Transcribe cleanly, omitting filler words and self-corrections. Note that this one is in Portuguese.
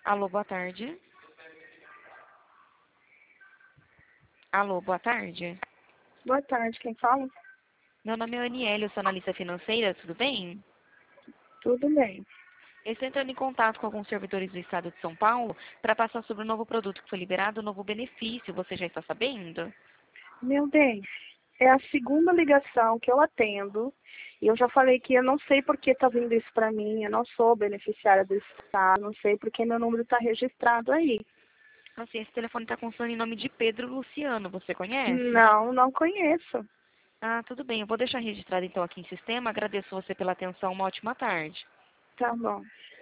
Alô, boa tarde. Alô, boa tarde. Boa tarde, quem fala? Meu nome é Aniele, eu sou analista financeira, tudo bem? Tudo bem. Eu estou entrando em contato com alguns servidores do estado de São Paulo para passar sobre o novo produto que foi liberado, o novo benefício. Você já está sabendo? Meu bem, é a segunda ligação que eu atendo e eu já falei que eu não sei por que está vindo isso para mim, eu não sou beneficiária do Estado, não sei porque meu número está registrado aí. Assim, esse telefone está constando em nome de Pedro Luciano, você conhece? Não, não conheço. Ah, tudo bem, eu vou deixar registrado então aqui em sistema. Agradeço você pela atenção, uma ótima tarde. Tá bom.